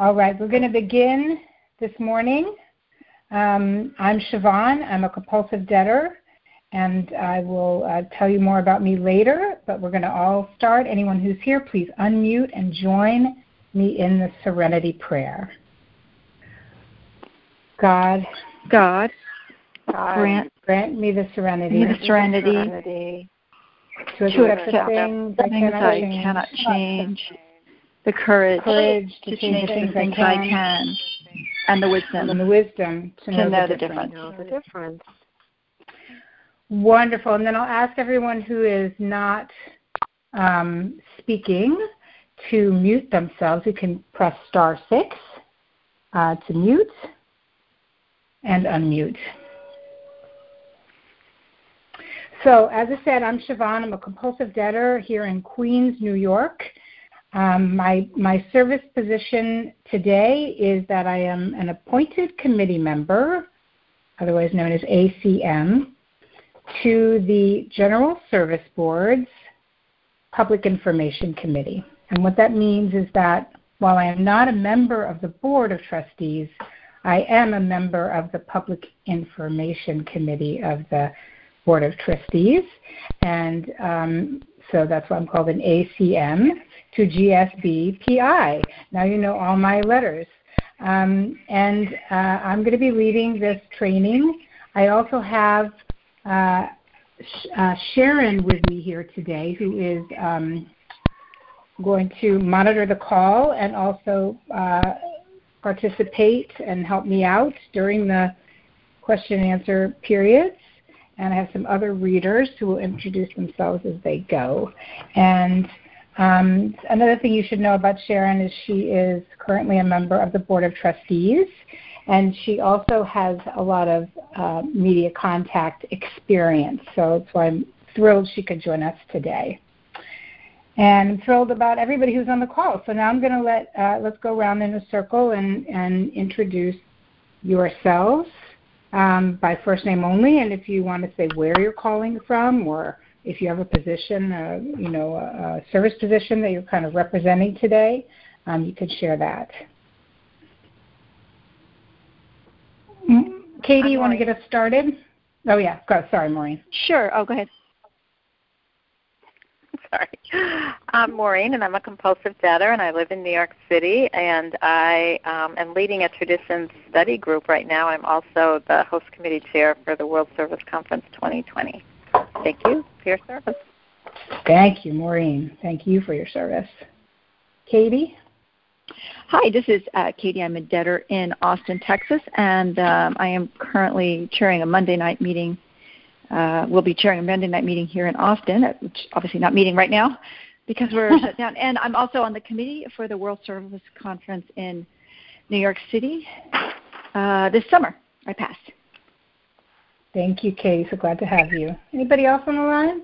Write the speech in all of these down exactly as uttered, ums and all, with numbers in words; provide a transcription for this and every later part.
All right, we're going to begin this morning. Um, I'm Siobhan. I'm a compulsive debtor, and I will uh, tell you more about me later, but we're going to all start. Anyone who's here, please unmute and join me in the Serenity Prayer. God, God, God grant, grant me the serenity, me the serenity, serenity to accept the things I cannot I change, cannot change, the courage, courage to, to change, change the things I I can, can, and the wisdom, and the wisdom to, to know, know the the difference. difference. Know the difference. Wonderful. And then I'll ask everyone who is not um, speaking to mute themselves. You can press star six uh, to mute and unmute. So, as I said, I'm Siobhan. I'm a compulsive debtor here in Queens, New York. Um, my, my service position today is that I am an appointed committee member, otherwise known as A C M, to the General Service Board's Public Information Committee. And what that means is that while I am not a member of the Board of Trustees, I am a member of the Public Information Committee of the Board of Trustees, and um, so that's why I'm called an A C M to G S B P I. Now you know all my letters. Um, and uh, I'm going to be leading this training. I also have uh, uh, Sharon with me here today, who is um, going to monitor the call and also uh, participate and help me out during the question and answer periods. And I have some other readers who will introduce themselves as they go. And um, another thing you should know about Sharon is she is currently a member of the Board of Trustees, and she also has a lot of uh, media contact experience. So that's why I'm thrilled she could join us today. And I'm thrilled about everybody who's on the call. So now I'm going to let, uh, let's go around in a circle and, and introduce yourselves. Um, by first name only, and if you want to say where you're calling from, or if you have a position, uh, you know, a, a service position that you're kind of representing today, um, you could share that. Katie, you want to get us started? Oh, yeah. Go. Sorry, Maureen. Sure. Oh, go ahead. Sorry. I'm Maureen, and I'm a compulsive debtor, and I live in New York City, and I um, am leading a traditions study group right now. I'm also the host committee chair for the World Service Conference twenty twenty. Thank you for your service. Thank you, Maureen. Thank you for your service. Katie? Hi, this is uh, Katie. I'm a debtor in Austin, Texas, and um, I am currently chairing a Monday night meeting. Uh, we'll be chairing a Monday night meeting here in Austin, which obviously not meeting right now because we're shut down. And I'm also on the committee for the World Service Conference in New York City uh, this summer. I passed. Thank you, Katie. So glad to have you. Anybody else on the line?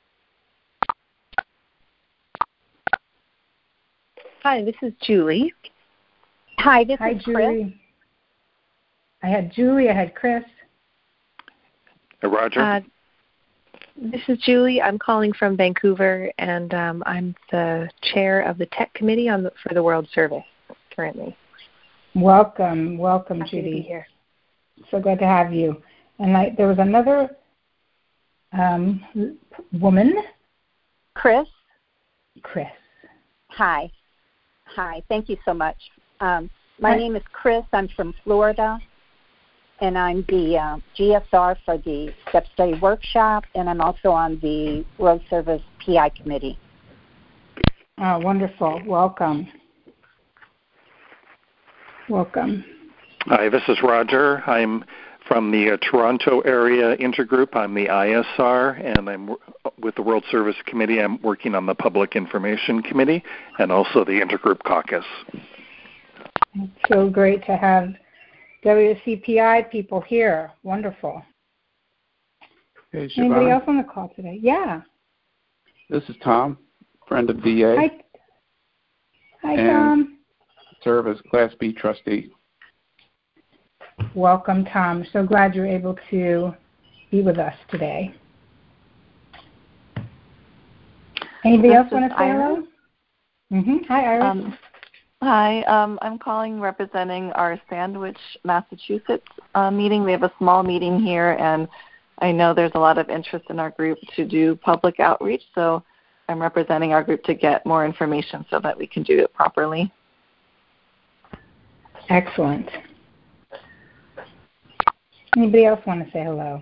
Hi, this is Julie. Hi, this Hi, is Julie. Chris. I had Julie. I had Chris. Hey, Roger. Uh, this is Julie. I'm calling from Vancouver, and um, I'm the chair of the Tech Committee on the, for the World Service currently. Welcome, welcome, Happy Judy. to be here. So glad to have you. And I, there was another um, woman. Chris. Chris. Hi. Hi. Thank you so much. Um, my Hi. name is Chris. I'm from Florida. And I'm the uh, G S R for the Step Study Workshop, and I'm also on the World Service P I Committee. Oh, wonderful. Welcome. Welcome. Hi, this is Roger. I'm from the uh, Toronto area intergroup. I'm the I S R, and I'm w- with the World Service Committee. I'm working on the Public Information Committee and also the Intergroup Caucus. It's so great to have W S C P I people here. Wonderful. Hey, Siobhan. Anybody else on the call today? Yeah. This is Tom, friend of V A. Hi, Hi and Tom. serve as Class B trustee. Welcome, Tom. So glad you're able to be with us today. Anybody This else want is to say hello? Mm-hmm. Hi, Iris. Um, Hi, um, I'm calling representing our Sandwich, Massachusetts uh, meeting. We have a small meeting here, and I know there's a lot of interest in our group to do public outreach, so I'm representing our group to get more information so that we can do it properly. Excellent. Anybody else want to say hello?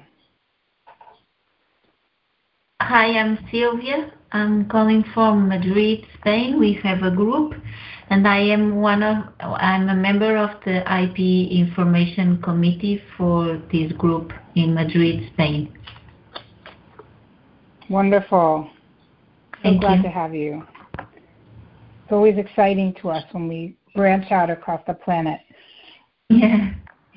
Hi, I'm Sylvia. I'm calling from Madrid, Spain. We have a group, and I am one of. I'm a member of the I P Information Committee for this group in Madrid, Spain. Wonderful. Thank I'm glad you. to have you. It's always exciting to us when we branch out across the planet. Yeah.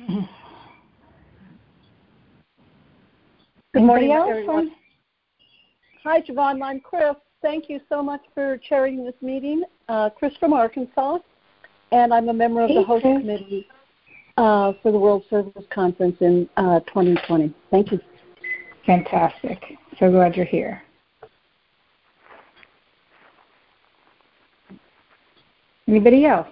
Good morning, else? everyone. Hi, Javon. I'm Chris. Thank you so much for chairing this meeting. Uh, Chris from Arkansas, and I'm a member of Hey, the host Chris. committee uh, for the World Service Conference in uh, twenty twenty. Thank you. Fantastic. So glad you're here. Anybody else?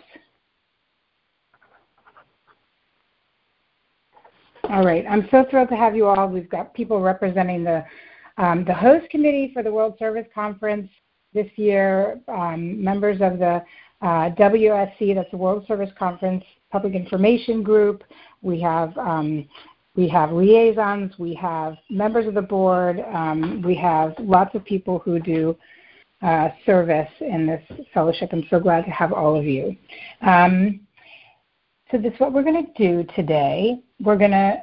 All right. I'm so thrilled to have you all. We've got people representing the um, the host committee for the World Service Conference this year, um, members of the uh, W S C, that's the World Service Conference Public Information Group. We have um, we have liaisons. We have members of the board. Um, we have lots of people who do uh, service in this fellowship. I'm so glad to have all of you. Um, so this is what we're going to do today. We're going to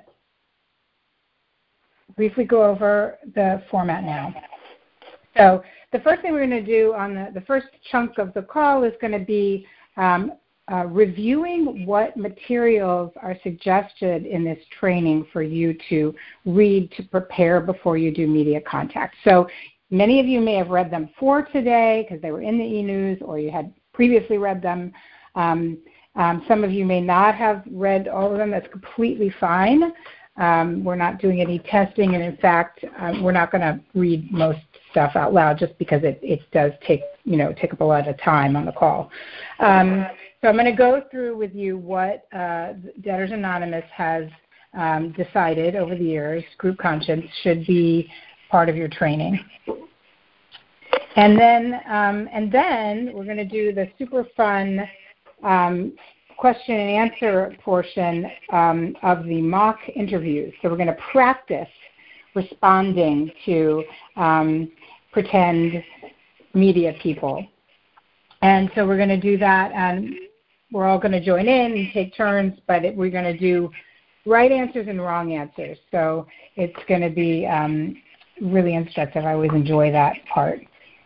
briefly go over the format now. So the first thing we're going to do on the, the first chunk of the call is going to be um, uh, reviewing what materials are suggested in this training for you to read to prepare before you do media contact. So many of you may have read them for today because they were in the e-news, or you had previously read them. Um, um, some of you may not have read all of them. That's completely fine. Um, we're not doing any testing, and in fact, um, we're not going to read most stuff out loud just because it, it does take, you know, take up a lot of time on the call. Um, so I'm going to go through with you what uh, Debtors Anonymous has um, decided over the years, group conscience should be part of your training. And then, um, and then we're going to do the super fun um, question and answer portion um, of the mock interviews. So we're going to practice responding to um, pretend media people. And so we're going to do that, and we're all going to join in and take turns, but it, we're going to do right answers and wrong answers. So it's going to be um, really instructive. I always enjoy that part.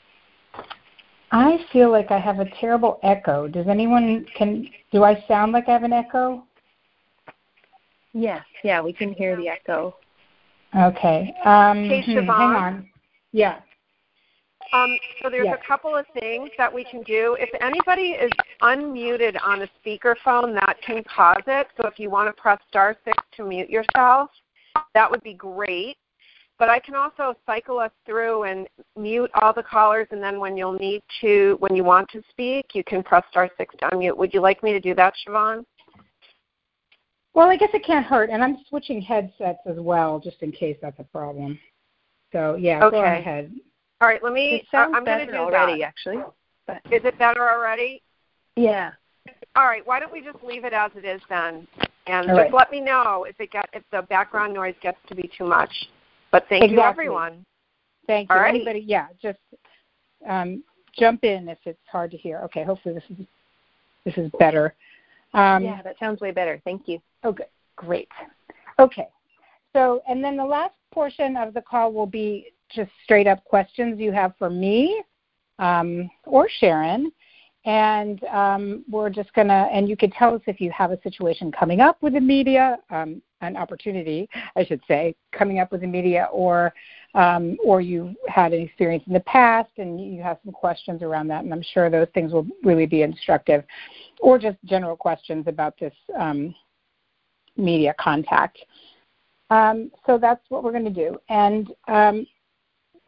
I feel like I have a terrible echo. Does anyone, can, do I sound like I have an echo? Yes, yeah, we can hear the echo. Okay. Um, Hey, hmm, Siobhan. hang on. Yeah. Um, so there's yes. a couple of things that we can do. If anybody is unmuted on a speakerphone, that can pause it. So if you want to press star six to mute yourself, that would be great. But I can also cycle us through and mute all the callers, and then when you'll need to, when you want to speak, you can press star six to unmute. Would you like me to do that, Siobhan? Well, I guess it can't hurt, and I'm switching headsets as well, just in case that's a problem. So, yeah, okay. go ahead. All right, let me, It sounds I'm going to do already, that. actually. But Is it better already? yeah. All right, why don't we just leave it as it is then, and All just right. let me know if it get if the background noise gets to be too much. But thank Exactly. you, everyone. Thank you. All right. Anybody, yeah, just um, jump in if it's hard to hear. Okay, hopefully this is this is better. Um, yeah, that sounds way better. Thank you. Okay, great. Okay, so and then the last portion of the call will be just straight up questions you have for me um, or Sharon. And um, we're just going to, and you can tell us if you have a situation coming up with the media, um, an opportunity, I should say, coming up with the media, or um, or you had an experience in the past and you have some questions around that, and I'm sure those things will really be instructive, or just general questions about this um, media contact. Um, so that's what we're going to do. And um,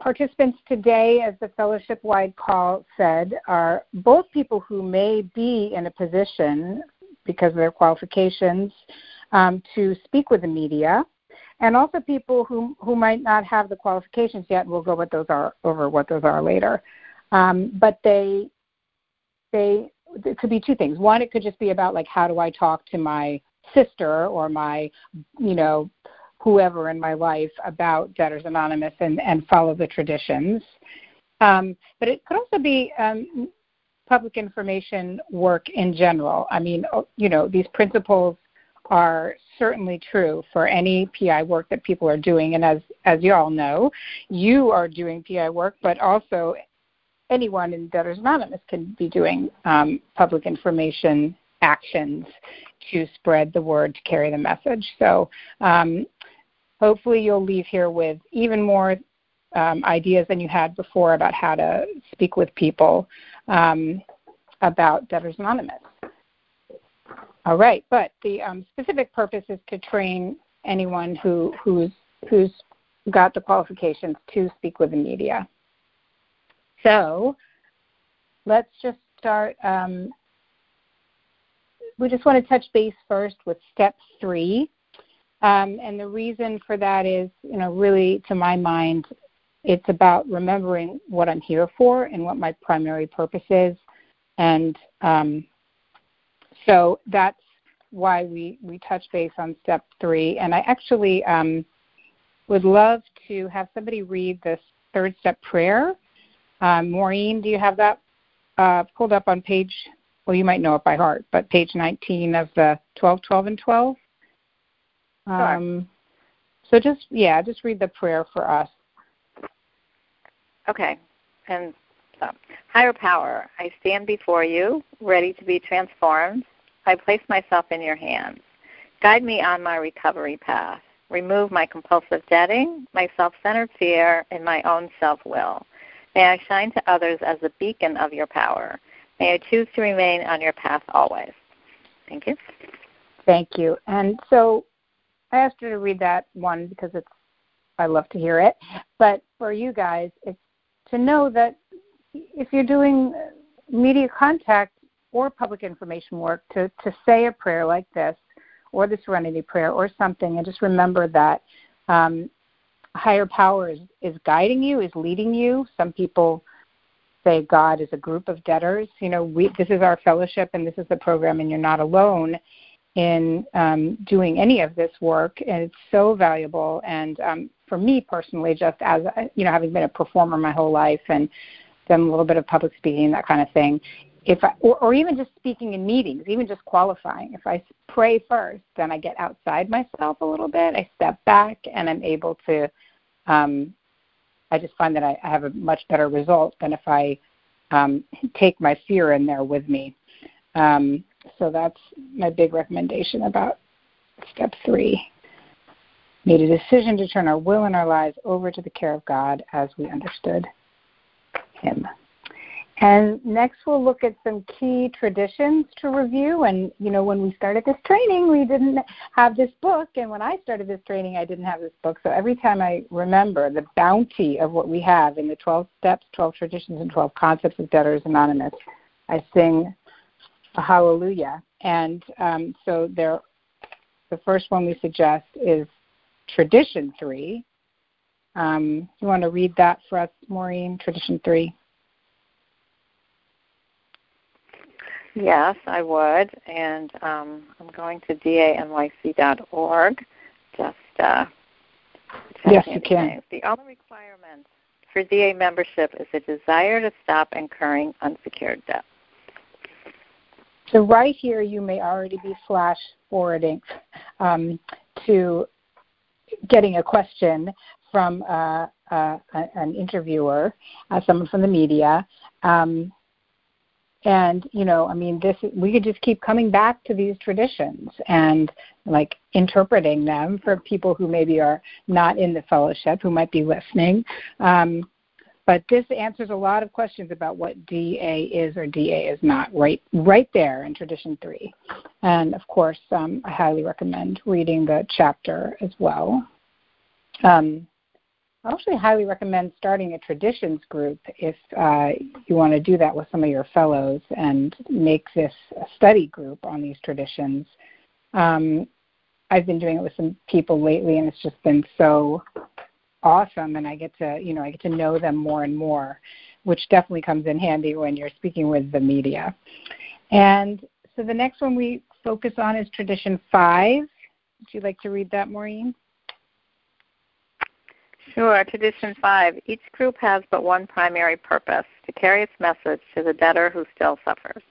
participants today, as the fellowship-wide call said, are both people who may be in a position, because of their qualifications, um, to speak with the media, and also people who who might not have the qualifications yet. We'll go what those are over what those are later. Um, but they they it could be two things. One, it could just be about like, how do I talk to my sister or my, you know, whoever in my life about Debtors Anonymous and, and follow the traditions. Um, but it could also be um, public information work in general. I mean, you know, these principles are certainly true for any P I work that people are doing. And as, as you all know, you are doing P I work, but also anyone in Debtors Anonymous can be doing um, public information actions to spread the word, to carry the message. So um, hopefully you'll leave here with even more um, ideas than you had before about how to speak with people um, about Debtors Anonymous. All right, but the um, specific purpose is to train anyone who who's who's got the qualifications to speak with the media. So let's just start. Um, we just want to touch base first with step three. Um, and the reason for that is, you know, really, to my mind, it's about remembering what I'm here for and what my primary purpose is. And um, so that's why we, we touch base on step three. And I actually um, would love to have somebody read this third step prayer. Um, Maureen, do you have that uh, pulled up on page, well, you might know it by heart, but page nineteen of the twelve, twelve, and twelve? Um, so just, yeah, just read the prayer for us. Okay. And so, higher power, I stand before you, ready to be transformed. I place myself in your hands. Guide me on my recovery path. Remove my compulsive debting, my self-centered fear, and my own self-will. May I shine to others as a beacon of your power. May I choose to remain on your path always. Thank you. Thank you. And so I asked her to read that one because it's, I love to hear it. But for you guys, it's to know that if you're doing media contact or public information work, to, to say a prayer like this or the Serenity Prayer or something, and just remember that um, higher power is, is guiding you, is leading you. Some people say God is a group of debtors. You know, we, this is our fellowship and this is the program, and you're not alone in um, doing any of this work, and it's so valuable. And um, for me personally, just as, you know, having been a performer my whole life and done a little bit of public speaking, that kind of thing, if I, or, or even just speaking in meetings, even just qualifying, if I pray first, then I get outside myself a little bit, I step back, and I'm able to, um, I just find that I, I have a much better result than if I um, take my fear in there with me. Um, so that's my big recommendation about step three. Made a decision to turn our will and our lives over to the care of God as we understood Him. And next we'll look at some key traditions to review. And, you know, when we started this training, we didn't have this book. And when I started this training, I didn't have this book. So every time I remember the bounty of what we have in the twelve steps, twelve traditions, and twelve concepts of Debtors Anonymous, I sing a hallelujah. And um, so there, the first one we suggest is tradition three. Um, you want to read that for us, Maureen, tradition three? Yes, I would, and um, I'm going to D A N Y C dot org. Just uh, yes, you can. Names. The only requirement for D A membership is a desire to stop incurring unsecured debt. So right here, you may already be flash forwarding um, to getting a question from uh, uh, an interviewer, uh, someone from the media. Um, And, you know, I mean, this we could just keep coming back to these traditions and, like, interpreting them for people who maybe are not in the fellowship, who might be listening. Um, but this answers a lot of questions about what D A is or D A is not right right there in tradition three. And, of course, um, I highly recommend reading the chapter as well. Um, I actually highly recommend starting a traditions group if uh, you want to do that with some of your fellows and make this a study group on these traditions. Um, I've been doing it with some people lately, and it's just been so awesome, and I get to, you know, I get to know them more and more, which definitely comes in handy when you're speaking with the media. And so the next one we focus on is tradition five. Would you like to read that, Maureen? Sure. Tradition five. Each group has but one primary purpose, to carry its message to the debtor who still suffers.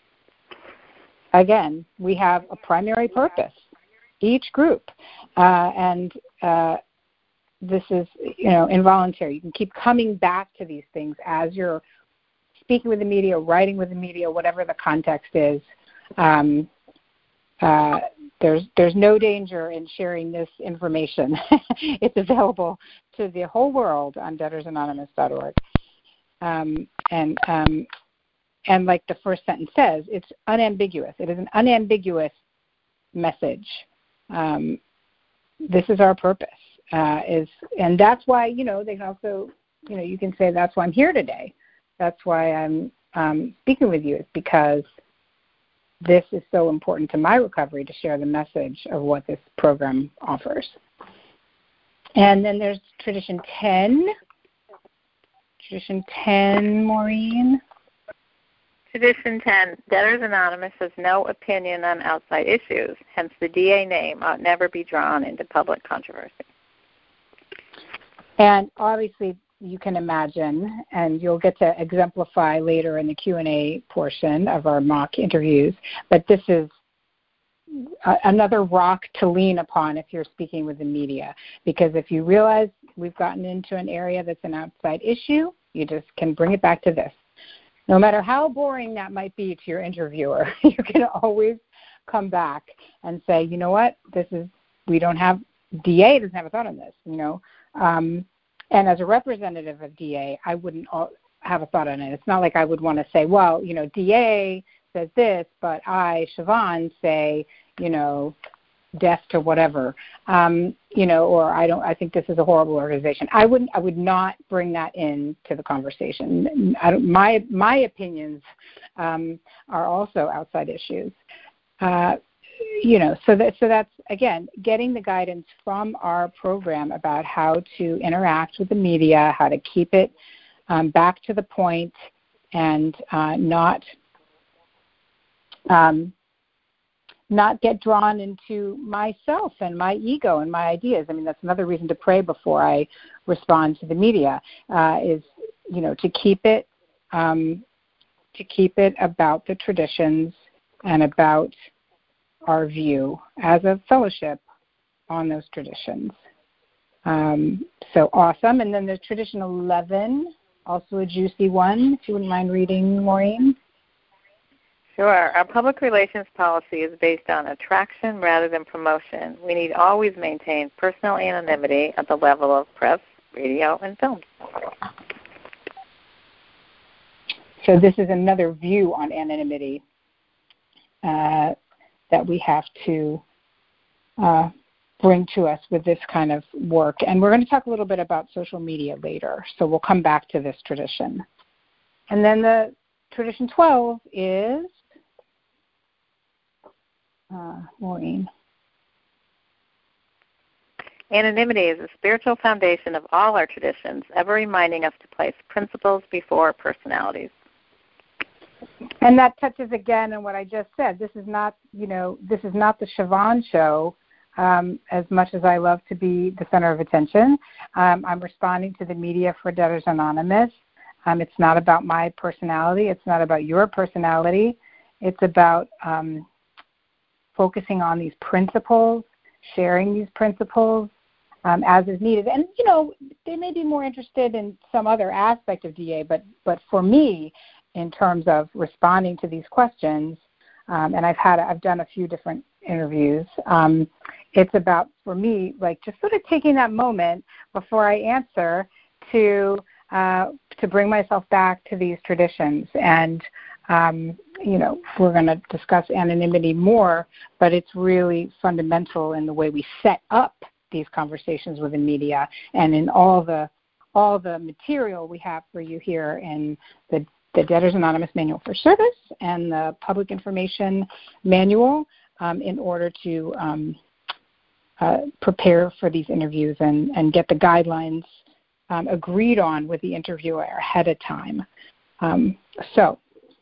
Again, we have a primary purpose, each group. Uh, and uh, this is, you know, involuntary. You can keep coming back to these things as you're speaking with the media, writing with the media, whatever the context is. Um, uh, there's there's no danger in sharing this information. It's available to the whole world on debtors anonymous dot org. Um, and um, and like the first sentence says, it's unambiguous. It is an unambiguous message. Um, this is our purpose. Uh, is and that's why, you know, they can also, you know, you can say that's why I'm here today. That's why I'm um, speaking with you, is because this is so important to my recovery, to share the message of what this program offers. And then there's tradition ten. Tradition ten, Maureen. Tradition ten, Debtors Anonymous has no opinion on outside issues, hence the D A name ought never be drawn into public controversy. And obviously, you can imagine, and you'll get to exemplify later in the Q and A portion of our mock interviews, but this is a, another rock to lean upon if you're speaking with the media, because if you realize we've gotten into an area that's an outside issue, you just can bring it back to this. No matter how boring that might be to your interviewer, you can always come back and say, you know what, this is, we don't have, D A doesn't have a thought on this, you know. Um, and as a representative of D A, I wouldn't have a thought on it. It's not like I would want to say, well, you know, D A says this, but I, Siobhan, say, you know, deaf to whatever, um, you know, or I don't. I think this is a horrible organization. I wouldn't. I would not bring that into the conversation. I don't, my my opinions um, are also outside issues. Uh, you know, so that so that's again getting the guidance from our program about how to interact with the media, how to keep it um, back to the point, and uh, not. Um, not get drawn into myself and my ego and my ideas. I mean, that's another reason to pray before I respond to the media, uh, is, you know, to keep it, um, to keep it about the traditions and about our view as a fellowship on those traditions. Um, so awesome. And then there's tradition eleven, also a juicy one, if you wouldn't mind reading, Maureen. Sure. Our public relations policy is based on attraction rather than promotion. We need always maintain personal anonymity at the level of press, radio, and film. So this is another view on anonymity uh, that we have to uh, bring to us with this kind of work. And we're going to talk a little bit about social media later, so we'll come back to this tradition. And then the tradition twelve is Uh, Maureen. Anonymity is a spiritual foundation of all our traditions, ever reminding us to place principles before personalities. And that touches again on what I just said. This is not, you know, this is not the Siobhan show. Um, as much as I love to be the center of attention, um, I'm responding to the media for Debtors Anonymous. Um, it's not about my personality. It's not about your personality. It's about um, focusing on these principles, sharing these principles um, as is needed. And, you know, they may be more interested in some other aspect of D A, but, but for me, in terms of responding to these questions, um, and I've had, I've done a few different interviews, um, it's about, for me, like just sort of taking that moment before I answer to, uh, to bring myself back to these traditions. And, Um, you know, we're going to discuss anonymity more, but it's really fundamental in the way we set up these conversations with the media, and in all the all the material we have for you here in the, the Debtors Anonymous Manual for Service and the Public Information Manual um, in order to um, uh, prepare for these interviews and, and get the guidelines um, agreed on with the interviewer ahead of time. Um, so,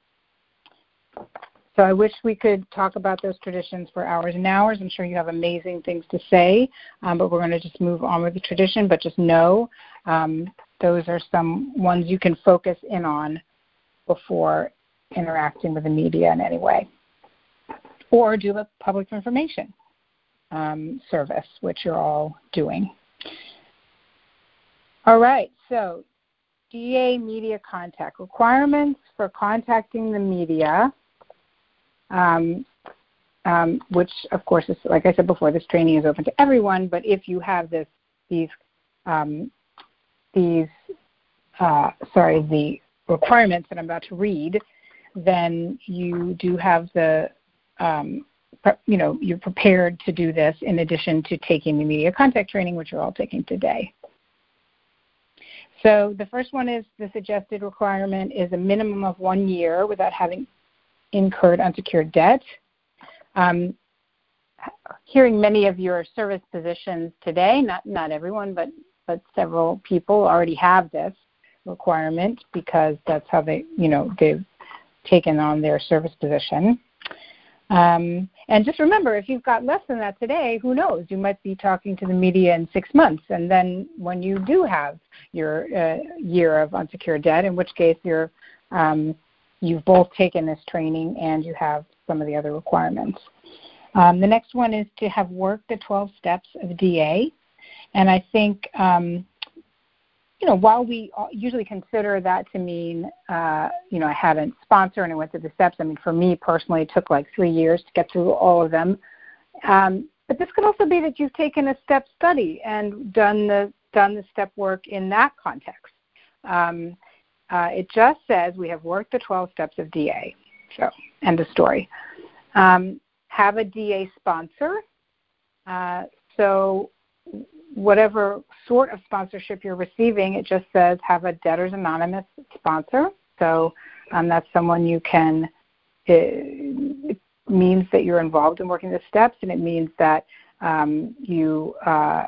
so I wish we could talk about those traditions for hours and hours. I'm sure you have amazing things to say, um, but we're going to just move on with the tradition. But just know um, those are some ones you can focus in on before interacting with the media in any way. Or do a public information um, service, which you're all doing. All right, so D A media contact requirements for contacting the media, um, um, which of course is, like I said before, this training is open to everyone. But if you have this, these, um, these, uh, sorry, the requirements that I'm about to read, then you do have the, um, you know, you're prepared to do this in addition to taking the media contact training, which you're all taking today. So the first one is the suggested requirement is a minimum of one year without having incurred unsecured debt. Um, hearing many of your service positions today, not not everyone, but but several people already have this requirement because that's how they, you know, they've taken on their service position. Um, and just remember, if you've got less than that today, who knows? You might be talking to the media in six months, and then when you do have your uh, year of unsecured debt, in which case you're um, you've both taken this training and you have some of the other requirements. Um, the next one is to have worked the twelve steps of D A, and I think um, you know, while we usually consider that to mean, uh, you know, I had a sponsor and I went through the steps. I mean, for me personally, it took like three years to get through all of them. Um, but this could also be that you've taken a step study and done the done the step work in that context. Um, uh, it just says we have worked the twelve steps of D A. So, end of story. Um, have a D A sponsor. Uh, so. Whatever sort of sponsorship you're receiving, it just says have a Debtors Anonymous sponsor. So um, that's someone you can, it, it means that you're involved in working the steps, and it means that um, you, uh,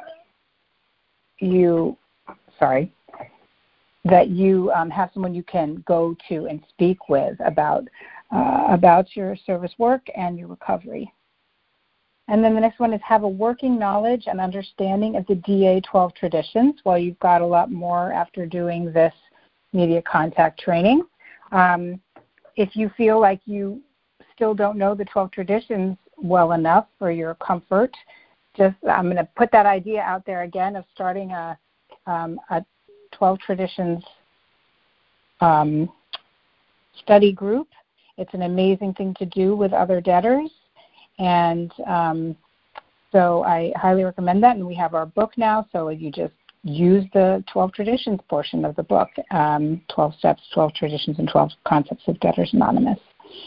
you, sorry, that you um, have someone you can go to and speak with about, uh, about your service work and your recovery. And then the next one is have a working knowledge and understanding of the D A twelve traditions. Well, you've got a lot more after doing this media contact training. Um, if you feel like you still don't know the twelve traditions well enough for your comfort, just I'm going to put that idea out there again of starting a, um, a twelve traditions um, study group. It's an amazing thing to do with other debtors. And um, so I highly recommend that. And we have our book now, so you just use the twelve traditions portion of the book, um, twelve steps, twelve traditions, and twelve concepts of Debtors Anonymous.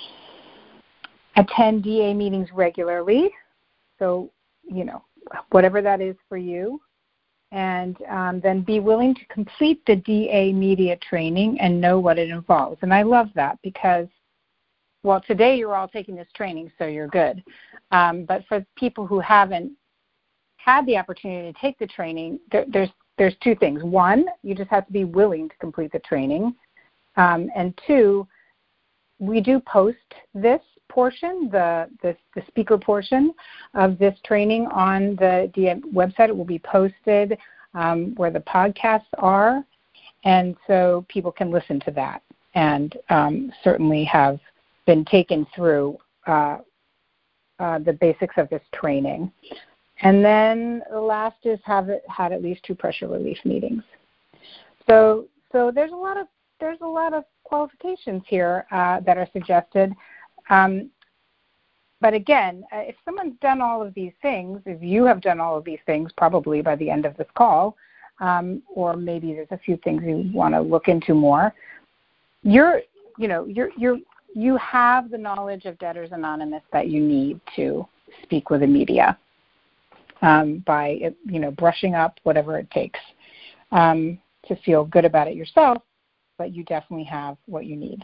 Attend D A meetings regularly, so, you know, whatever that is for you. And um, then be willing to complete the D A media training and know what it involves. And I love that because, well, today you're all taking this training, so you're good. Um, but for people who haven't had the opportunity to take the training, there, there's there's two things. One, you just have to be willing to complete the training. Um, and two, we do post this portion, the, the, the speaker portion of this training on the D A website. It will be posted um, where the podcasts are, and so people can listen to that and um, certainly have been taken through uh, uh, the basics of this training. And then the last is have it, had at least two pressure relief meetings. So so there's a lot of there's a lot of qualifications here uh, that are suggested. Um, but again, uh, if someone's done all of these things, if you have done all of these things, probably by the end of this call, um, or maybe there's a few things you want to look into more, you're you know you're you're you have the knowledge of Debtors Anonymous that you need to speak with the media. um, by, you know, brushing up, whatever it takes um, to feel good about it yourself, but you definitely have what you need.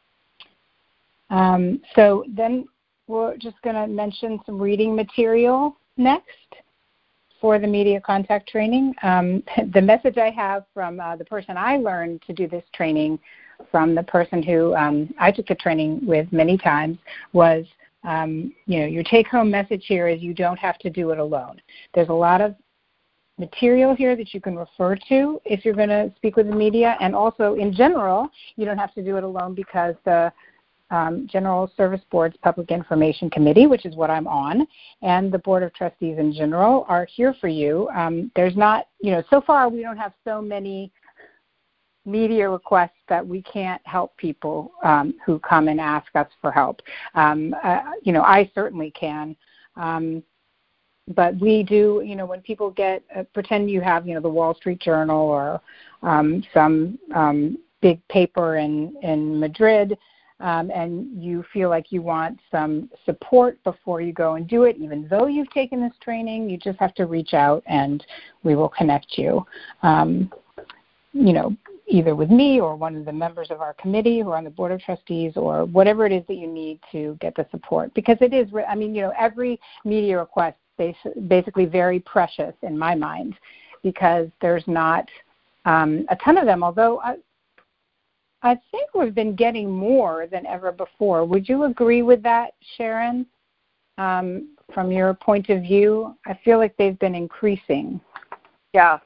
Um, so then we're just going to mention some reading material next for the media contact training. Um, the message I have from uh, the person I learned to do this training from, the person who um, I took the training with many times, was, um, you know, your take-home message here is you don't have to do it alone. There's a lot of material here that you can refer to if you're going to speak with the media, and also in general, you don't have to do it alone because the Um, General Service Board's Public Information Committee, which is what I'm on, and the Board of Trustees in general are here for you. Um, there's not, you know, so far we don't have so many media requests that we can't help people um, who come and ask us for help. Um, uh, you know, I certainly can. Um, but we do, you know, when people get, uh, pretend you have, you know, the Wall Street Journal or um, some um, big paper in, in Madrid, Um, and you feel like you want some support before you go and do it, even though you've taken this training, you just have to reach out and we will connect you, um, you know, either with me or one of the members of our committee who are on the Board of Trustees, or whatever it is that you need to get the support. Because it is, I mean, you know, every media request is basically very precious in my mind, because there's not um, a ton of them, although I, I think we've been getting more than ever before. Would you agree with that, Sharon? Um, from your point of view, I feel like they've been increasing. Yeah.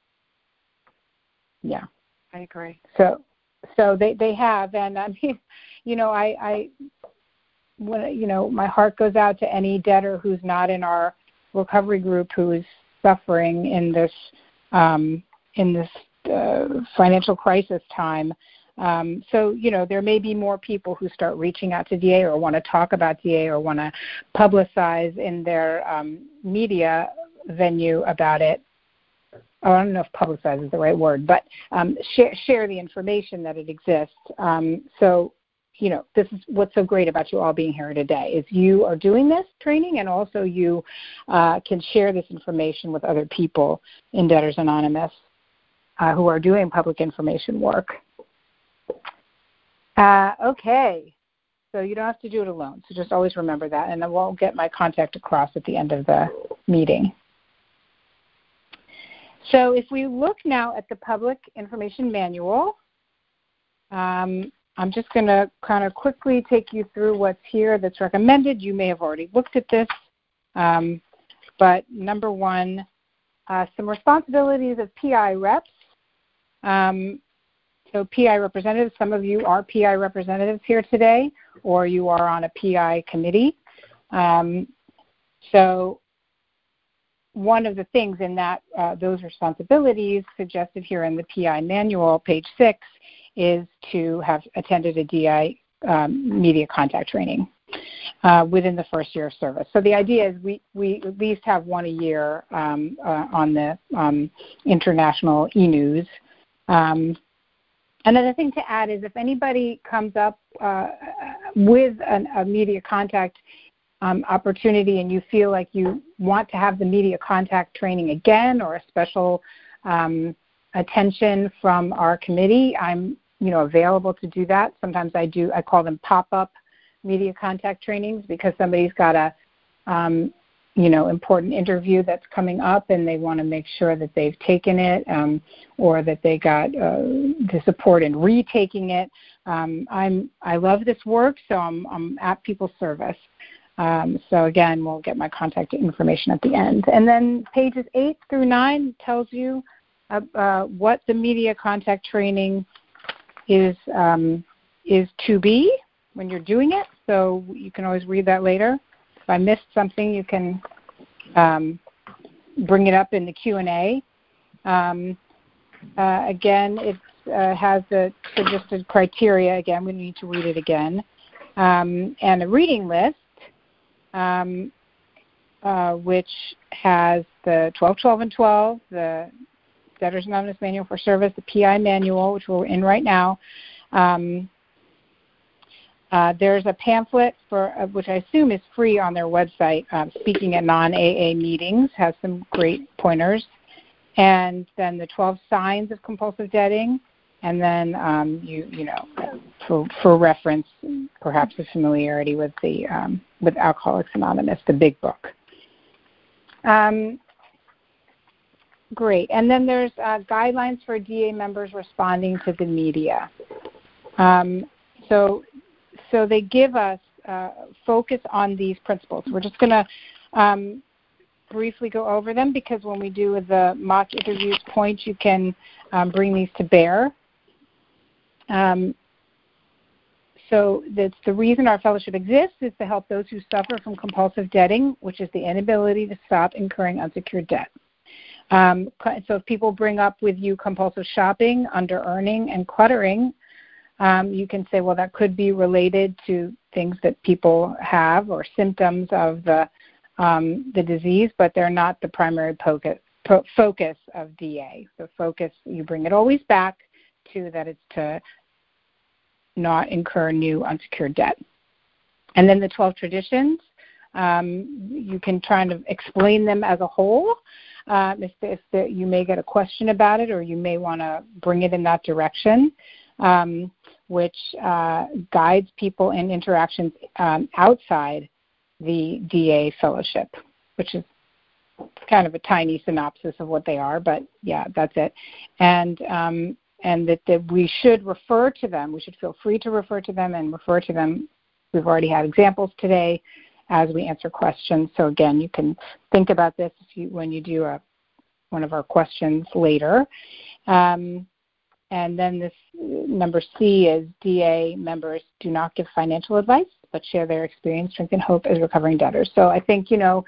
Yeah. I agree. So, so they, they have, and I mean, you know, I, I, when, you know, my heart goes out to any debtor who's not in our recovery group who is suffering in this, um, in this uh, financial crisis time. Um, so, you know, there may be more people who start reaching out to D A or want to talk about D A or want to publicize in their um, media venue about it. Oh, I don't know if publicize is the right word, but um, share, share the information that it exists. Um, so, you know, this is what's so great about you all being here today, is you are doing this training, and also you uh, can share this information with other people in Debtors Anonymous uh, who are doing public information work. Uh, okay, so you don't have to do it alone, so just always remember that, and I won't get my contact across at the end of the meeting. So if we look now at the Public Information Manual, um, I'm just going to kind of quickly take you through what's here that's recommended. You may have already looked at this, um, but number one, uh, some responsibilities of P I reps. Um, So P I representatives, some of you are P I representatives here today, or you are on a P I committee. Um, so one of the things in that, uh, those responsibilities suggested here in the P I manual, page six, is to have attended a D I um, media contact training uh, within the first year of service. So the idea is we, we at least have one a year um, uh, on the um, international e-news. Um, Another thing to add is if anybody comes up uh, with an, a media contact um, opportunity and you feel like you want to have the media contact training again, or a special um, attention from our committee, I'm you know available to do that. Sometimes I do. I call them pop-up media contact trainings, because somebody's got a um, you know, important interview that's coming up, and they want to make sure that they've taken it, um, or that they got uh, the support in retaking it. Um, I'm I love this work, so I'm I'm at people's service. Um, so again, we'll get my contact information at the end, and then pages eight through nine tells you uh, uh, what the media contact training is um, is to be when you're doing it. So you can always read that later. If I missed something, you can um, bring it up in the Q and A. Um, uh, again, it uh, has the suggested criteria. Again, we need to read it again. Um, and a reading list, um, uh, which has the twelve, twelve, and twelve, the Debtors Anonymous Manual for Service, the P I Manual, which we're in right now, um, Uh, there's a pamphlet for uh, which I assume is free on their website. Um, Speaking at non-A A meetings has some great pointers, and then the twelve signs of compulsive debting, and then um, you you know for for reference, perhaps a familiarity with the um, with Alcoholics Anonymous, the big book. Um, great, and then there's uh, guidelines for D A members responding to the media. Um, so. So they give us uh, focus on these principles. We're just going to um, briefly go over them because when we do the mock interviews points, you can um, bring these to bear. Um, so that's the reason our fellowship exists is to help those who suffer from compulsive debting, which is the inability to stop incurring unsecured debt. Um, so if people bring up with you compulsive shopping, under-earning, and cluttering, Um, you can say, well, that could be related to things that people have or symptoms of the um, the disease, but they're not the primary focus, po- focus of D A. The focus, you bring it always back to that it's to not incur new unsecured debt. And then the twelve traditions, um, you can try to explain them as a whole. Um, if, if the, you may get a question about it or you may want to bring it in that direction. Um, which uh, guides people in interactions um, outside the D A fellowship, which is kind of a tiny synopsis of what they are, but yeah, that's it. And um, and that, that we should refer to them, we should feel free to refer to them and refer to them. We've already had examples today as we answer questions. So again, you can think about this if you, when you do a, one of our questions later. Um, And then this number C is D A members do not give financial advice, but share their experience, strength, and hope as recovering debtors. So I think, you know,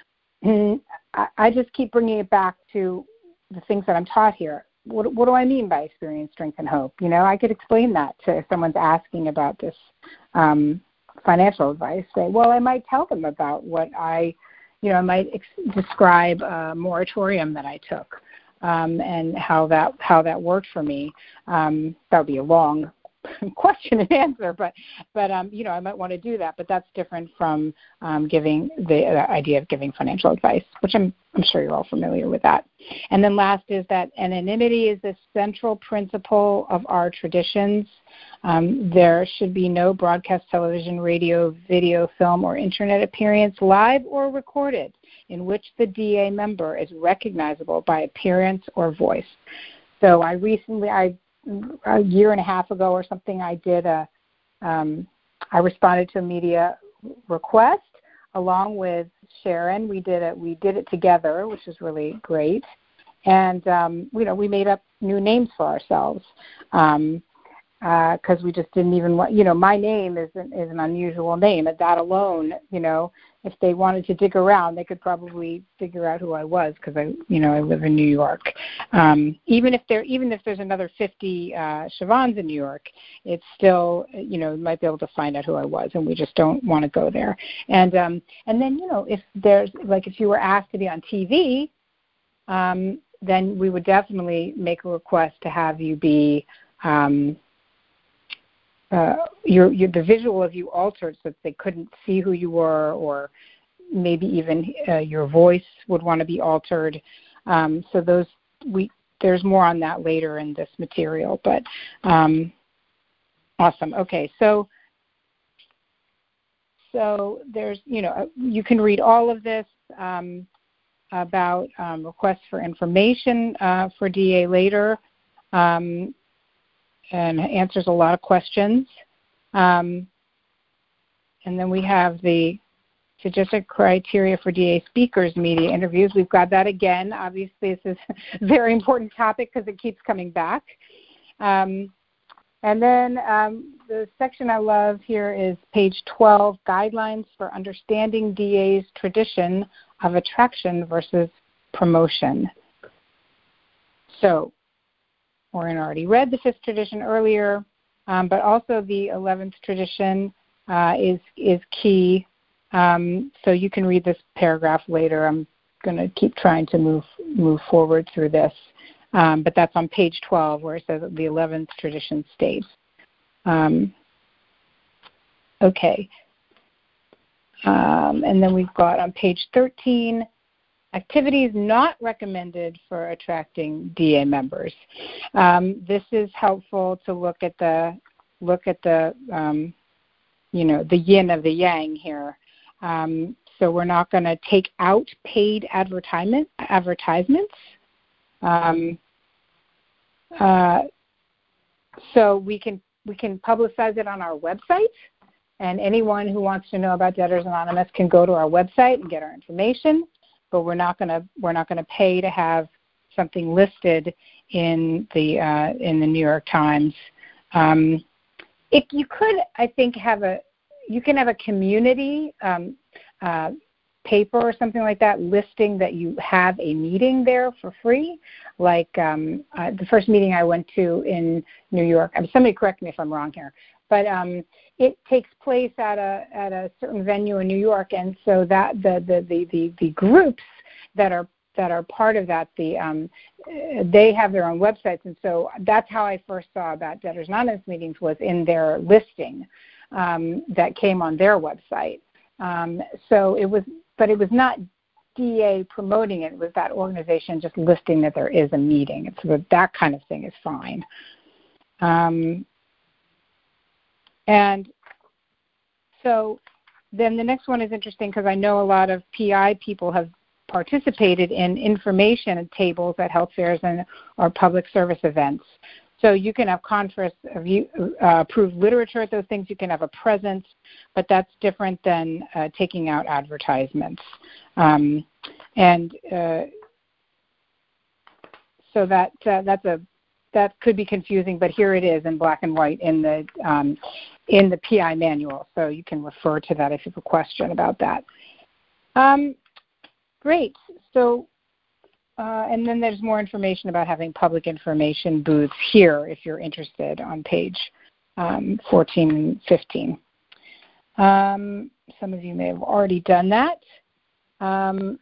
I just keep bringing it back to the things that I'm taught here. What, what do I mean by experience, strength, and hope? You know, I could explain that to if someone's asking about this um, financial advice. Say, well, I might tell them about what I, you know, I might ex- describe a moratorium that I took. Um, and how that how that worked for me. Um, that would be a long question and answer, but but um, you know, I might want to do that. But that's different from um, giving the, the idea of giving financial advice, which I'm I'm sure you're all familiar with that. And then last is that anonymity is the central principle of our traditions. Um, there should be no broadcast television, radio, video, film, or internet appearance, live or recorded, in which the D A member is recognizable by appearance or voice. So I recently, I a year and a half ago or something, I did a, um, I responded to a media request along with Sharon. We did it, we did it together, which is really great. And, um, you know, we made up new names for ourselves. Um, because uh, we just didn't even want, you know, my name is an, is an unusual name. At that alone, you know, if they wanted to dig around, they could probably figure out who I was because I, you know, I live in New York. Um, even if there, even if there's another fifty uh, Siobhans in New York, it's still, you know, you might be able to find out who I was, and we just don't want to go there. And um, and then, you know, if there's like if you were asked to be on T V, um, then we would definitely make a request to have you be. Um, Uh, your, your, the visual of you altered so that they couldn't see who you were, or maybe even uh, your voice would want to be altered. Um, so those we there's more on that later in this material. But um, awesome. Okay, so so there's you know you can read all of this um, about um, requests for information uh, for D A later. Um, and answers a lot of questions. Um, and then we have the suggested criteria for D A speakers media interviews. We've got that again. Obviously, this is a very important topic because it keeps coming back. Um, and then um, the section I love here is page twelve, Guidelines for Understanding D A's Tradition of Attraction versus Promotion. So, Maureen already read the fifth tradition earlier, um, but also the eleventh tradition uh, is is key. Um, so you can read this paragraph later. I'm going to keep trying to move move forward through this, um, but that's on page twelve where it says that the eleventh tradition states. Um, okay. Um, and then we've got on page thirteen, activities not recommended for attracting D A members. Um, this is helpful to look at the look at the um, you know the yin of the yang here. Um, so we're not going to take out paid advertisement advertisements. Um, uh, so we can we can publicize it on our website. And anyone who wants to know about Debtors Anonymous can go to our website and get our information. But we're not going to we're not going to pay to have something listed in the uh, in the New York Times. Um, if you could, I think, have a you can have a community um, uh, paper or something like that listing that you have a meeting there for free. Like um, uh, the first meeting I went to in New York. I mean, somebody correct me if I'm wrong here, but um, it takes place at a at a certain venue in New York, and so that the the the the, the groups that are that are part of that, the um, they have their own websites, and so that's how I first saw about Debtors Anonymous meetings, was in their listing um, that came on their website. Um, so it was, but it was not D A promoting it; it was that organization just listing that there is a meeting. And so that kind of thing is fine. Um, And so then the next one is interesting because I know a lot of P I people have participated in information tables at health fairs and or public service events. So you can have conference uh, approved literature at those things. You can have a presence, but that's different than uh, taking out advertisements. Um, and uh, so that uh, that's a that could be confusing, but here it is in black and white in the um, in the P I manual, so you can refer to that if you have a question about that. Um, great. So, uh, and then there's more information about having public information booths here if you're interested on page um, fourteen and fifteen. Um, some of you may have already done that. Um,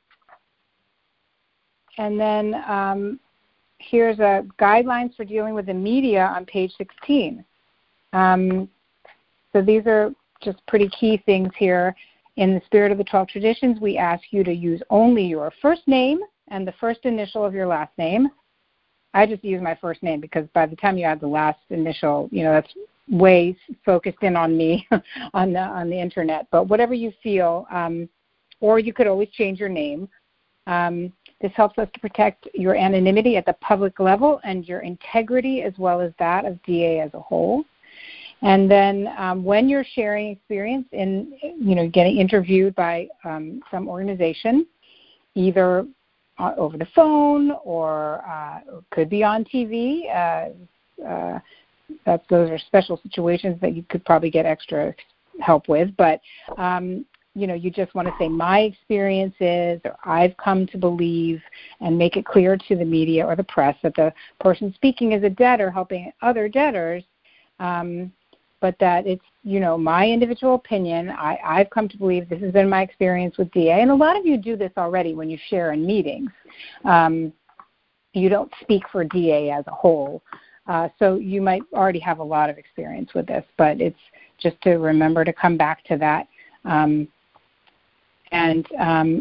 and then um, here's a guidelines for dealing with the media on page sixteen. Um, so these are just pretty key things here. In the spirit of the twelve traditions, we ask you to use only your first name and the first initial of your last name. I just use my first name because by the time you add the last initial, you know, that's way focused in on me on the on the internet. But whatever you feel, um, or you could always change your name. Um, This helps us to protect your anonymity at the public level and your integrity as well as that of D A as a whole. And then um, when you're sharing experience in, you know, getting interviewed by um, some organization, either uh, over the phone or uh, could be on T V, uh, uh, that's, those are special situations that you could probably get extra help with. But um, you know, you just want to say my experiences or I've come to believe and make it clear to the media or the press that the person speaking is a debtor helping other debtors, um, but that it's, you know, my individual opinion. I, I've come to believe this has been my experience with D A. And a lot of you do this already when you share in meetings. Um, you don't speak for D A as a whole. Uh, so you might already have a lot of experience with this, but it's just to remember to come back to that. Um, And um,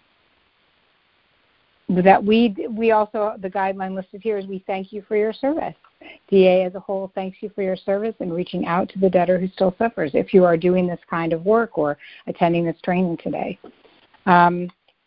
that we we also, the guideline listed here is we thank you for your service. D A as a whole thanks you for your service in reaching out to the debtor who still suffers if you are doing this kind of work or attending this training today. Um,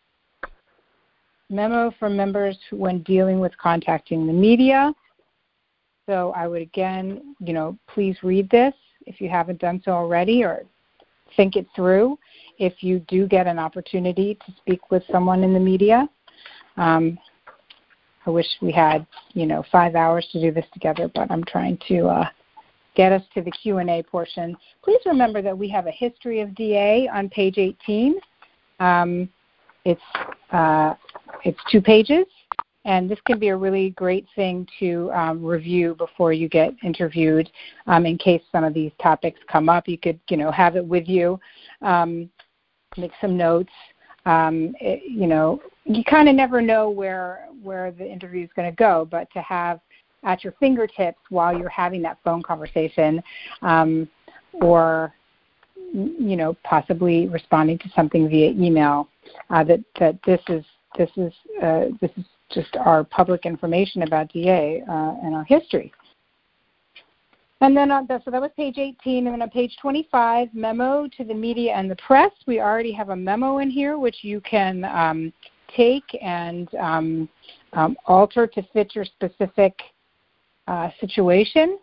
memo from members when dealing with contacting the media. So I would again, you know, please read this if you haven't done so already, or think it through if you do get an opportunity to speak with someone in the media. Um, I wish we had, you know, five hours to do this together, but I'm trying to uh, get us to the Q and A portion. Please remember that we have a history of D A on page eighteen. Um, it's, uh, it's two pages, and this can be a really great thing to um, review before you get interviewed um, in case some of these topics come up. You could, you know, have it with you, um, make some notes. Um, it, you know, you kind of never know where where the interview is going to go, but to have at your fingertips while you're having that phone conversation, um, or you know, possibly responding to something via email. Uh, that that this is this is uh, this is just our public information about D A uh, and our history. And then on the, so that was page eighteen, and then on page twenty-five, memo to the media and the press. We already have a memo in here which you can um, take and um, um, alter to fit your specific uh, situation,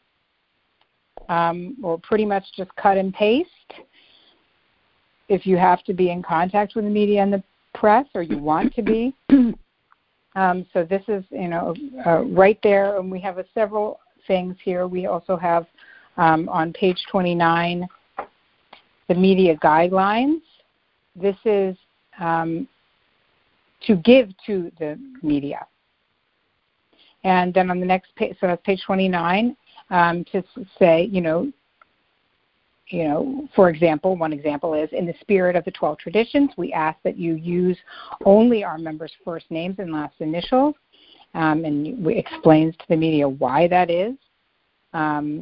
um, or pretty much just cut and paste if you have to be in contact with the media and the press, or you want to be. um, so this is, you know, uh, right there, and we have a several things here. We also have um, on page twenty-nine the media guidelines. This is um, to give to the media. And then on the next page, so that's page twenty-nine, um, to say, you know, you know, for example, one example is, in the spirit of the twelve traditions, we ask that you use only our members' first names and last initials. Um, and we explains to the media why that is, um,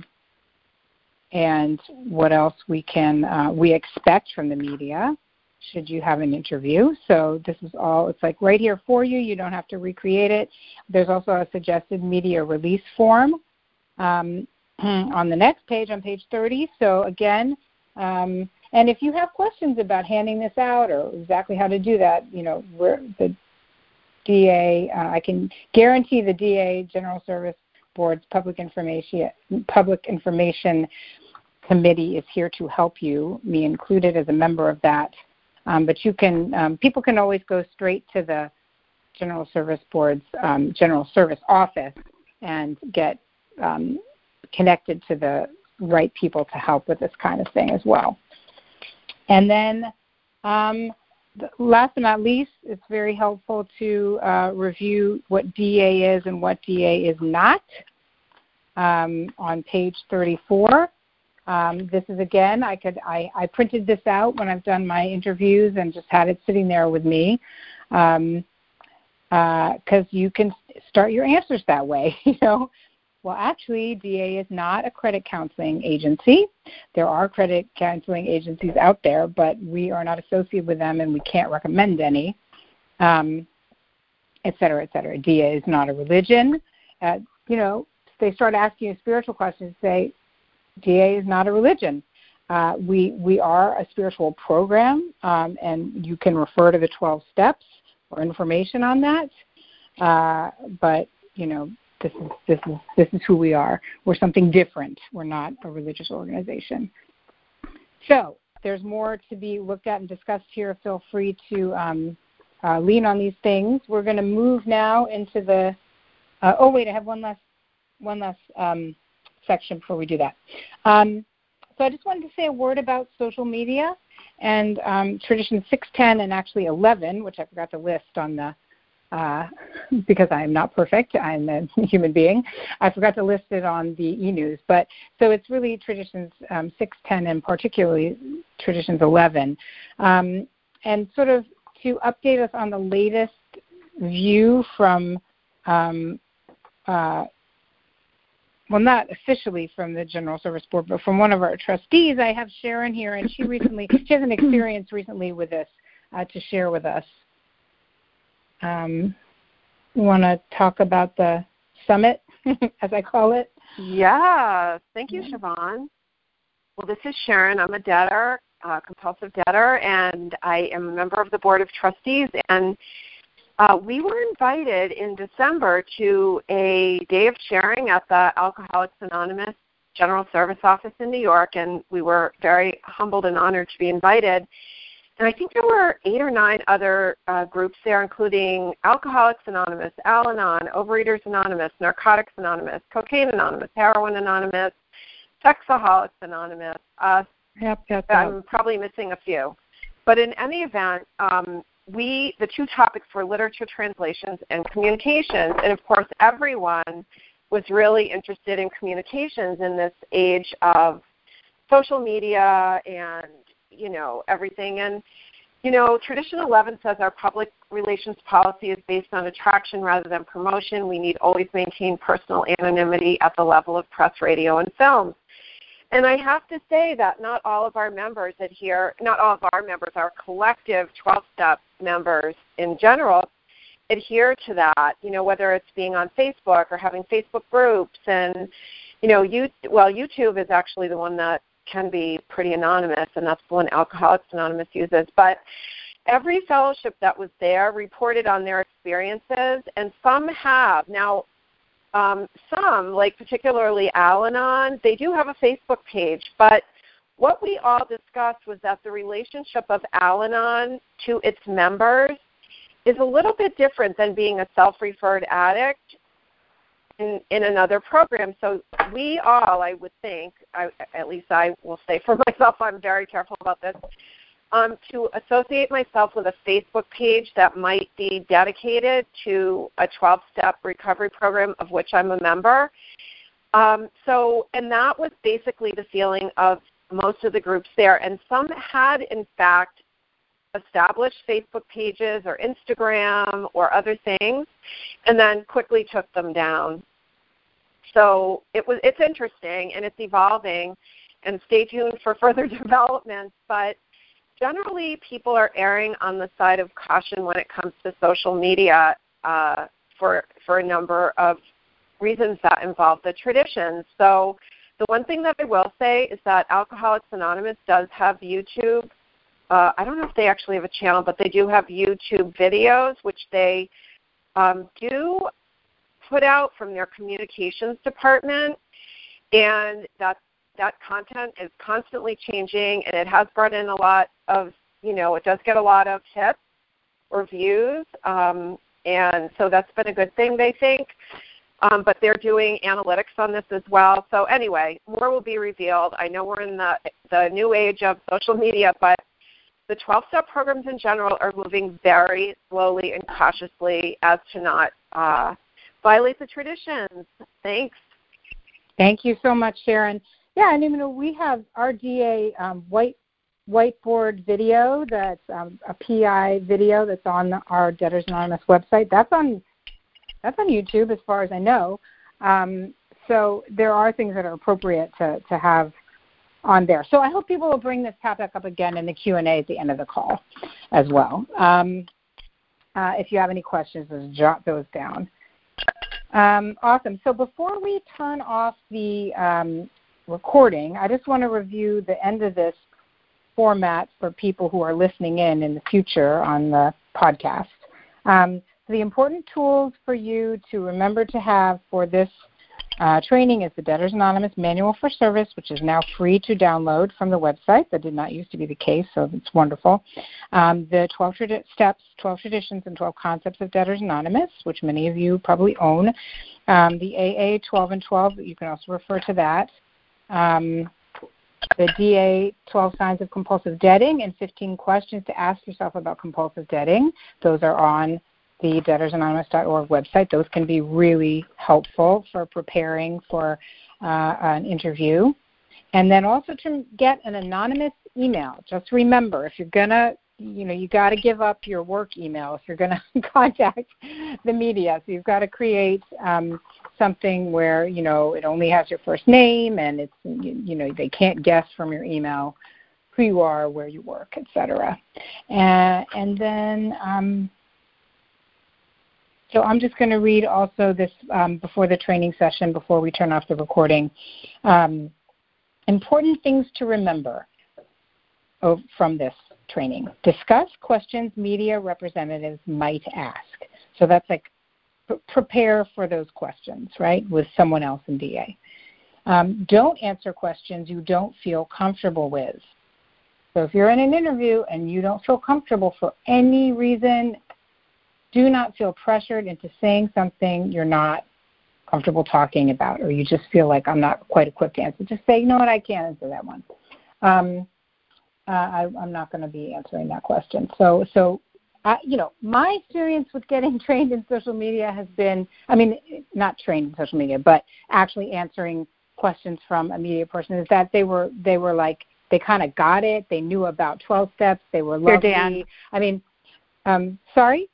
and what else we can uh, we expect from the media should you have an interview. So this is all, it's like right here for you. You don't have to recreate it. There's also a suggested media release form um, on the next page, on page thirty. So again, um, and if you have questions about handing this out or exactly how to do that, you know, we're, the D A, uh, I can guarantee the D A, General Service Board's Public Information Public Information Committee is here to help you, me included as a member of that. Um, but you can, um, people can always go straight to the General Service Board's um, General Service Office and get um, connected to the right people to help with this kind of thing as well. And then um, last but not least, it's very helpful to uh, review what D A is and what D A is not um, on page thirty-four. Um, this is, again, I could I, I printed this out when I've done my interviews and just had it sitting there with me, um, uh, 'cause you can start your answers that way, you know. Well, actually, D A is not a credit counseling agency. There are credit counseling agencies out there, but we are not associated with them, and we can't recommend any, um, et cetera, et cetera. D A is not a religion. Uh, you know, they start asking you spiritual questions, say, D A is not a religion. Uh, we we are a spiritual program, um, and you can refer to the twelve steps for information on that. Uh, but, you know, This is this is this is who we are. We're something different. We're not a religious organization. So there's more to be looked at and discussed here. Feel free to um, uh, lean on these things. We're going to move now into the. Uh, oh wait, I have one last one last um, section before we do that. Um, so I just wanted to say a word about social media and um, tradition six ten and actually eleven, which I forgot to list on the. Uh, because I am not perfect, I'm a human being. I forgot to list it on the e-news. But so it's really traditions um, six ten and particularly traditions eleven. Um, and sort of to update us on the latest view from, um, uh, well, not officially from the General Service Board, but from one of our trustees, I have Sharon here, and she recently, she has an experience recently with this uh, to share with us. Um, you want to talk about the summit, as I call it? Yes. Thank you, Siobhan. Well, this is Sharon. I'm a debtor, uh, compulsive debtor, and I am a member of the Board of Trustees. And uh, we were invited in December to a day of sharing at the Alcoholics Anonymous General Service Office in New York, and we were very humbled and honored to be invited. And I think there were eight or nine other uh, groups there, including Alcoholics Anonymous, Al-Anon, Overeaters Anonymous, Narcotics Anonymous, Cocaine Anonymous, Heroin Anonymous, Sexaholics Anonymous. Uh, yep, yep, yep. I'm probably missing a few. But in any event, um, we the two topics were literature translations and communications. And, of course, everyone was really interested in communications in this age of social media and you know, everything. And, you know, Tradition eleven says our public relations policy is based on attraction rather than promotion. We need always maintain personal anonymity at the level of press, radio, and films. And I have to say that not all of our members adhere, not all of our members, our collective twelve-step members in general, adhere to that, you know, whether it's being on Facebook or having Facebook groups. And, you know, you, well, YouTube is actually the one that can be pretty anonymous, and that's the one Alcoholics Anonymous uses. But every fellowship that was there reported on their experiences, and some have. Now, um, some, like particularly Al-Anon, they do have a Facebook page, but what we all discussed was that the relationship of Al-Anon to its members is a little bit different than being a self-referred addict in, in another program. So we all, I would think, I, at least I will say for myself, I'm very careful about this, um, to associate myself with a Facebook page that might be dedicated to a twelve-step recovery program of which I'm a member. Um, so, and that was basically the feeling of most of the groups there. And some had, in fact, established Facebook pages or Instagram or other things, and then quickly took them down. So it was, it's interesting, and it's evolving, and stay tuned for further developments. But generally, people are erring on the side of caution when it comes to social media uh, for for a number of reasons that involve the traditions. So the one thing that I will say is that Alcoholics Anonymous does have YouTube. Uh, I don't know if they actually have a channel, but they do have YouTube videos, which they um, do put out from their communications department, and that that content is constantly changing, and it has brought in a lot of, you know, it does get a lot of hits or views, um, and so that's been a good thing, they think. Um, but they're doing analytics on this as well. So anyway, more will be revealed. I know we're in the the new age of social media, but the twelve-step programs in general are moving very slowly and cautiously as to not uh, violate the traditions. Thanks. Thank you so much, Sharon. Yeah, and you know, we have our D A um, white whiteboard video that's um, a P I video that's on our Debtors Anonymous website. That's on that's on YouTube, as far as I know. Um, so there are things that are appropriate to, to have on there. So I hope people will bring this topic up again in the Q and A at the end of the call as well. Um, uh, if you have any questions, just jot those down. Um, awesome. So before we turn off the um, recording, I just want to review the end of this format for people who are listening in in the future on the podcast. Um, the important tools for you to remember to have for this Uh, training is the Debtors Anonymous Manual for Service, which is now free to download from the website. That did not used to be the case, so it's wonderful. Um, the twelve tradi- steps, twelve traditions, and twelve concepts of Debtors Anonymous, which many of you probably own. Um, the A A twelve and twelve, you can also refer to that. Um, the D A twelve signs of compulsive debting and fifteen questions to ask yourself about compulsive debting. Those are on the debtors anonymous dot org website. Those can be really helpful for preparing for uh, an interview. And then also to get an anonymous email. Just remember, if you're going to, you know, you got to give up your work email if you're going to contact the media. So you've got to create um, something where, you know, it only has your first name and it's, you, you know, they can't guess from your email who you are, where you work, et cetera. And, and then... Um, So I'm just going to read also this um, before the training session, before we turn off the recording. Um, important things to remember oh, from this training. Discuss questions media representatives might ask. So that's like p- prepare for those questions, right, with someone else in D A. Um, don't answer questions you don't feel comfortable with. So if you're in an interview and you don't feel comfortable for any reason, do not feel pressured into saying something you're not comfortable talking about, or you just feel like I'm not quite equipped to answer. Just say, you know what, I can't answer that one. Um, uh, I, I'm not going to be answering that question. So, so uh, you know, my experience with getting trained in social media has been, I mean, not trained in social media, but actually answering questions from a media person is that they were, they were like, they kind of got it. They knew about twelve steps. They were lovely. Here, Dan. I mean, um, sorry?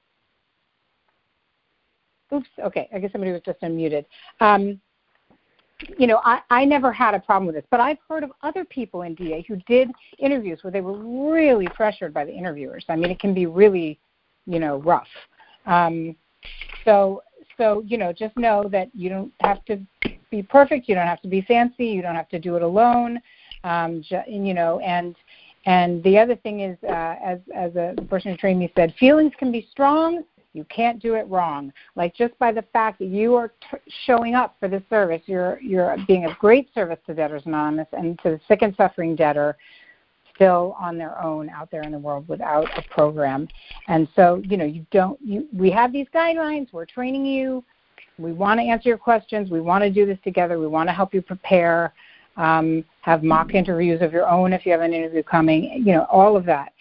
Oops, okay, I guess somebody was just unmuted. Um, you know, I, I never had a problem with this, but I've heard of other people in D A who did interviews where they were really pressured by the interviewers. I mean, it can be really, you know, rough. Um, so, so, you know, just know that you don't have to be perfect. You don't have to be fancy. You don't have to do it alone. Um, ju- you know, and and the other thing is, uh, as as a the person who trained me said, feelings can be strong. You can't do it wrong. Like just by the fact that you are t- showing up for this service, you're you're being of great service to Debtors Anonymous and to the sick and suffering debtor still on their own out there in the world without a program. And so, you know, you don't, you, we have these guidelines, we're training you, we want to answer your questions, we want to do this together, we want to help you prepare, um, have mock interviews of your own if you have an interview coming, you know, all of that.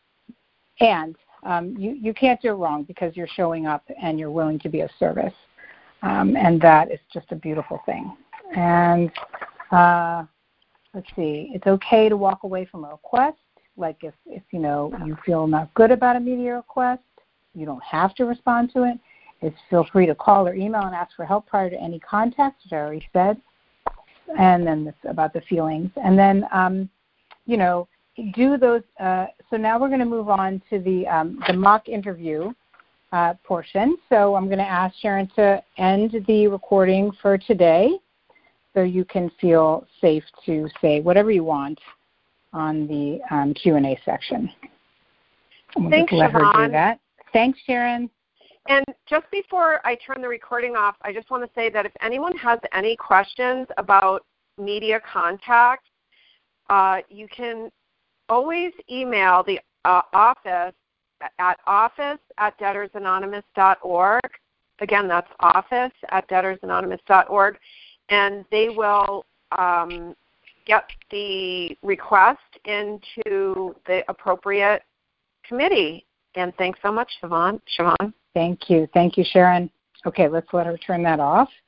And um, you, you can't do it wrong because you're showing up and you're willing to be of service. Um, and that is just a beautiful thing. And uh, let's see, it's okay to walk away from a request. Like if, if, you know, you feel not good about a media request, you don't have to respond to it. It's feel free to call or email and ask for help prior to any contact, which I already said. And then this about the feelings. And then, um, you know, do those. Uh, so now we're going to move on to the, um, the mock interview uh, portion. So I'm going to ask Sharon to end the recording for today so you can feel safe to say whatever you want on the um, Q and A section. We'll Thanks, just let Siobhan. her do that. Thanks, Sharon. And just before I turn the recording off, I just want to say that if anyone has any questions about media contact, uh, you can always email the uh, office at office at debtors anonymous dot org. Again, that's office at debtors anonymous dot org. And they will um, get the request into the appropriate committee. And thanks so much, Siobhan. Siobhan. Thank you. Thank you, Sharon. Okay, let's let her turn that off.